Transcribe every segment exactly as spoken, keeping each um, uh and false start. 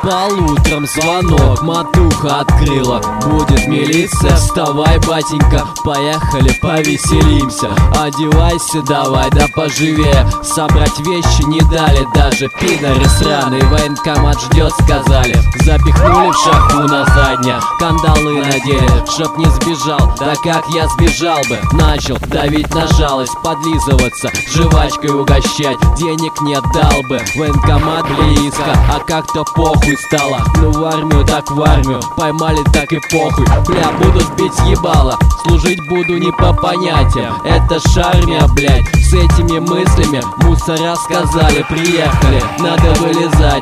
Спал утром, звонок, матуха открыла. Будет милиция, вставай, батенька, поехали повеселимся. Одевайся давай, да поживее, собрать вещи не дали даже пидоры сраные. Военкомат ждет, сказали, запихнули в шахту на заднее, кандалы надели, чтоб не сбежал. Да как я сбежал бы? Начал давить на жалость, подлизываться, жвачкой угощать, денег не дал бы. Военкомат близко, а как-то похуй стало. Ну в армию так в армию, поймали так и похуй. Бля, будут бить ебало, служить буду не по понятиям. Это ж армия, блядь. С этими мыслями мусора сказали, приехали, надо вылезать.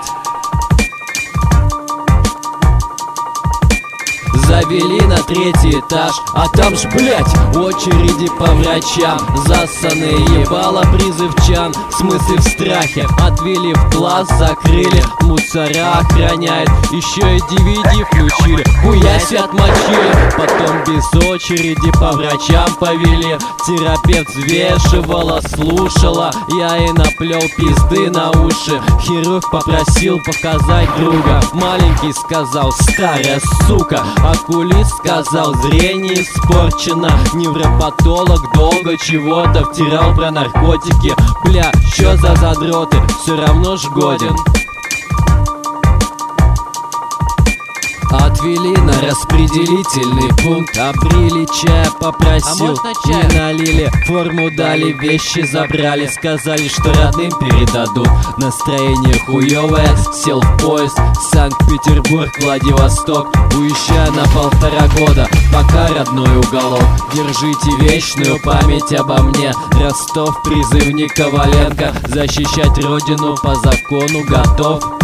Завели на третий этаж, а там ж, блять, очереди по врачам. Зассаные ебало призывчан, в смысле в страхе. Отвели в класс, закрыли, мусора охраняет. Еще и ди ви ди включили, хуясь отмочили. Потом без очереди по врачам повели. Терапевт взвешивала, слушала, я и наплел пизды на уши. Хирург попросил показать друга, маленький сказал, старая сука. Окулист сказал, зрение испорчено. Невропатолог долго чего-то втирал про наркотики. Бля, чё за задроты, все равно ж годен. Отвели на распределительный пункт, обрили чая, попросил, а не налили, форму дали, вещи забрали, сказали, что родным передадут. Настроение хуевое, сел в поезд, Санкт-Петербург, Владивосток. Уезжаю на полтора года, пока родной уголок. Держите вечную память обо мне, Ростов, призывник Коваленко. Защищать родину по закону готов.